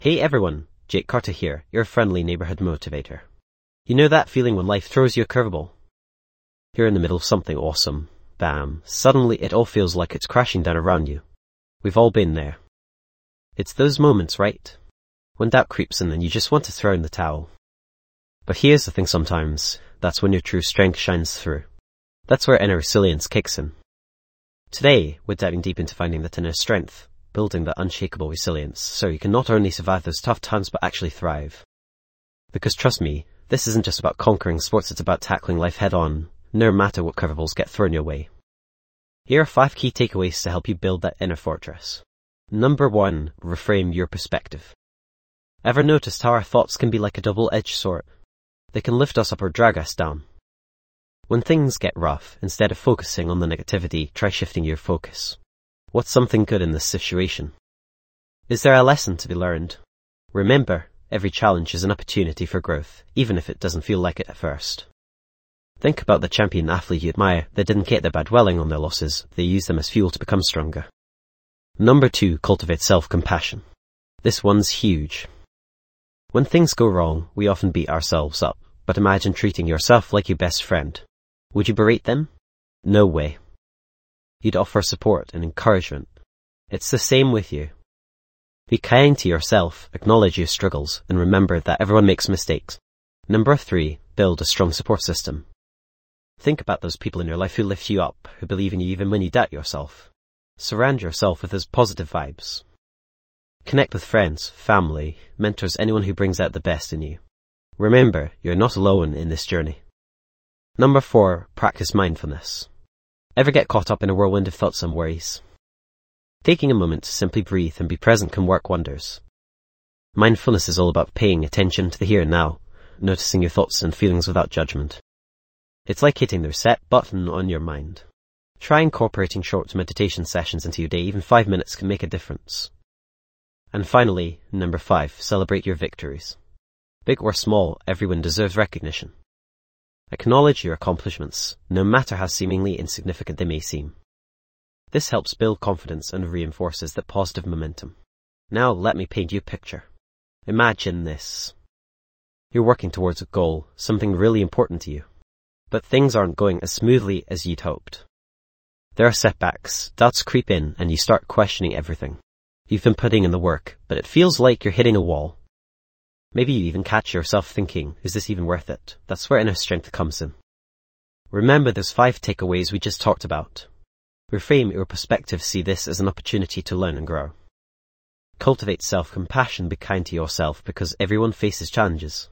Hey everyone, Jake Carter here, your friendly neighborhood motivator. You know that feeling when life throws you a curveball? You're in the middle of something awesome. Bam. Suddenly it all feels like it's crashing down around you. We've all been there. It's those moments, right? When doubt creeps in and you just want to throw in the towel. But here's the thing sometimes, that's when your true strength shines through. That's where inner resilience kicks in. Today, we're diving deep into finding that inner strength, building that unshakable resilience, so you can not only survive those tough times but actually thrive. Because trust me, this isn't just about conquering sports, it's about tackling life head on, no matter what curveballs get thrown your way. Here are 5 key takeaways to help you build that inner fortress. Number 1, reframe your perspective. Ever noticed how our thoughts can be like a double-edged sword? They can lift us up or drag us down. When things get rough, instead of focusing on the negativity, try shifting your focus. What's something good in this situation? Is there a lesson to be learned? Remember, every challenge is an opportunity for growth, even if it doesn't feel like it at first. Think about the champion athlete you admire. They didn't get their bad dwelling on their losses, they used them as fuel to become stronger. Number 2, cultivate self-compassion. This one's huge. When things go wrong, we often beat ourselves up, but imagine treating yourself like your best friend. Would you berate them? No way. You'd offer support and encouragement. It's the same with you. Be kind to yourself, acknowledge your struggles, and remember that everyone makes mistakes. Number 3, build a strong support system. Think about those people in your life who lift you up, who believe in you even when you doubt yourself. Surround yourself with those positive vibes. Connect with friends, family, mentors, anyone who brings out the best in you. Remember, you're not alone in this journey. Number 4, practice mindfulness. Ever get caught up in a whirlwind of thoughts and worries? Taking a moment to simply breathe and be present can work wonders. Mindfulness is all about paying attention to the here and now, noticing your thoughts and feelings without judgment. It's like hitting the reset button on your mind. Try incorporating short meditation sessions into your day. Even 5 minutes can make a difference. And finally, number 5, celebrate your victories. Big or small, everyone deserves recognition. Acknowledge your accomplishments, no matter how seemingly insignificant they may seem. This helps build confidence and reinforces that positive momentum. Now let me paint you a picture. Imagine this. You're working towards a goal, something really important to you. But things aren't going as smoothly as you'd hoped. There are setbacks, doubts creep in, and you start questioning everything. You've been putting in the work, but it feels like you're hitting a wall. Maybe you even catch yourself thinking, is this even worth it? That's where inner strength comes in. Remember those 5 takeaways we just talked about. Reframe your perspective, see this as an opportunity to learn and grow. Cultivate self-compassion, be kind to yourself because everyone faces challenges.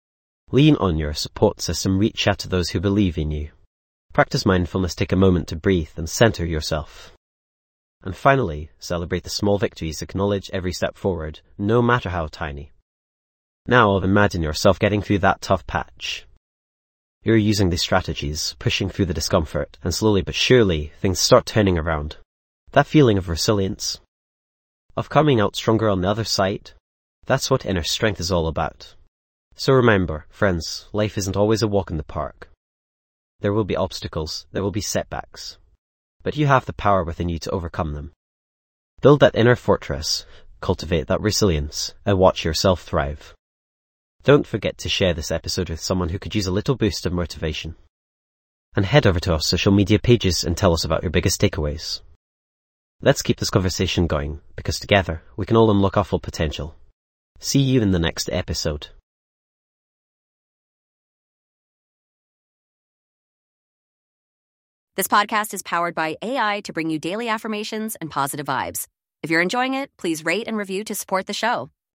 Lean on your support system, reach out to those who believe in you. Practice mindfulness, take a moment to breathe and center yourself. And finally, celebrate the small victories, acknowledge every step forward, no matter how tiny. Now imagine yourself getting through that tough patch. You're using these strategies, pushing through the discomfort, and slowly but surely, things start turning around. That feeling of resilience, of coming out stronger on the other side, that's what inner strength is all about. So remember, friends, life isn't always a walk in the park. There will be obstacles, there will be setbacks. But you have the power within you to overcome them. Build that inner fortress, cultivate that resilience, and watch yourself thrive. Don't forget to share this episode with someone who could use a little boost of motivation. And head over to our social media pages and tell us about your biggest takeaways. Let's keep this conversation going, because together we can all unlock our full potential. See you in the next episode. This podcast is powered by AI to bring you daily affirmations and positive vibes. If you're enjoying it, please rate and review to support the show.